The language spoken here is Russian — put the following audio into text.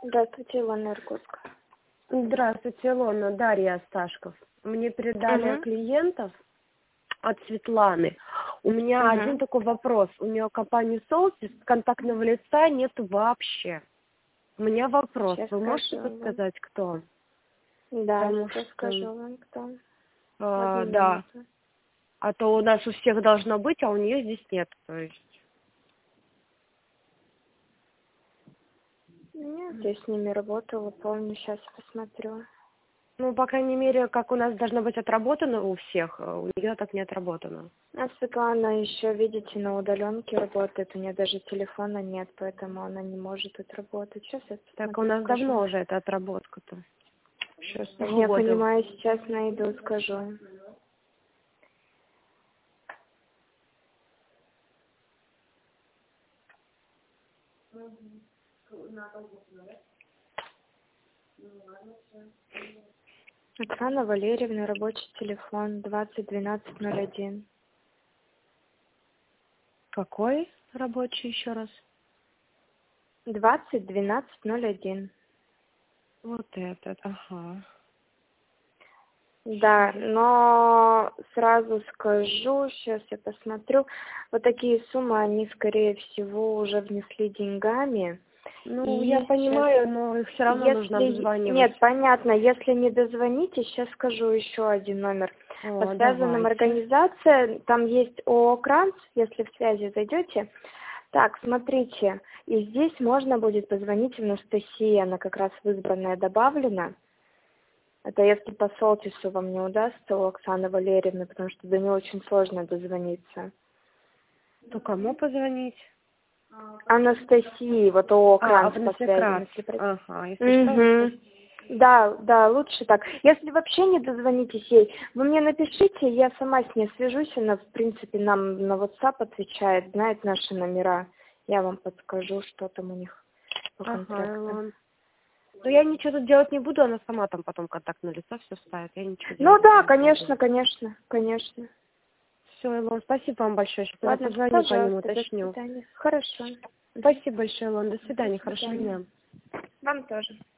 Здравствуйте, Илона Иркутск. Здравствуйте, Илона, Дарья Осташков. Мне передали клиентов от Светланы. У меня один такой вопрос. У нее компания Солтис, контактного лица нет вообще. У меня вопрос. Сейчас Вы можете скажу подсказать, кто? Да, Потому сейчас что, скажу вам, кто. да. А то у нас у всех должно быть, а у нее здесь нет. То есть. Нет, я с ними работала, помню, сейчас посмотрю. Ну, по крайней мере, как у нас должно быть отработано у всех, у нее так не отработано. А Светлана еще, видите, на удаленке работает, у нее даже телефона нет, поэтому она не может отработать. Сейчас я посмотрю, Так у нас скажу. давно уже эта отработка-то. Сейчас Я понимаю, сейчас найду, скажу. Оксана Валерьевна, рабочий телефон 20 12 01. Какой рабочий еще раз? 20 12 01. Вот этот, ага. Да, но сразу скажу, сейчас я посмотрю, вот такие суммы, они, скорее всего, уже внесли деньгами. Ну, И я сейчас, понимаю, но их все равно нужно обзванивать. Нет, понятно, если не дозвонитесь, сейчас скажу еще один номер. По связанным организациям, там есть ООО «Кранц», если в связи зайдете. Так, смотрите, и здесь можно будет позвонить Анастасии, она как раз в избранное добавлена. Это если по Солтису вам не удастся у Оксаны Валерьевны, потому что до нее очень сложно дозвониться. То кому позвонить? Анастасии, вот ООО «Кранц» по связи. Ага, если что. Да, лучше так. Если вообще не дозвонитесь ей, вы мне напишите, я сама с ней свяжусь, она, в принципе, нам на WhatsApp отвечает, знает наши номера. Я вам подскажу, что там у них по контрактам. Ну, я ничего тут делать не буду, она сама там потом контактное лицо все ставит. Я ничего Ну делать да, не буду. конечно. Все, Илон, спасибо вам большое. Сейчас Ладно, я позвоню по нему, пожалуйста, до уточню. свидания. Хорошо. Спасибо большое, Илон. До свидания. Хорошего дня. Вам тоже.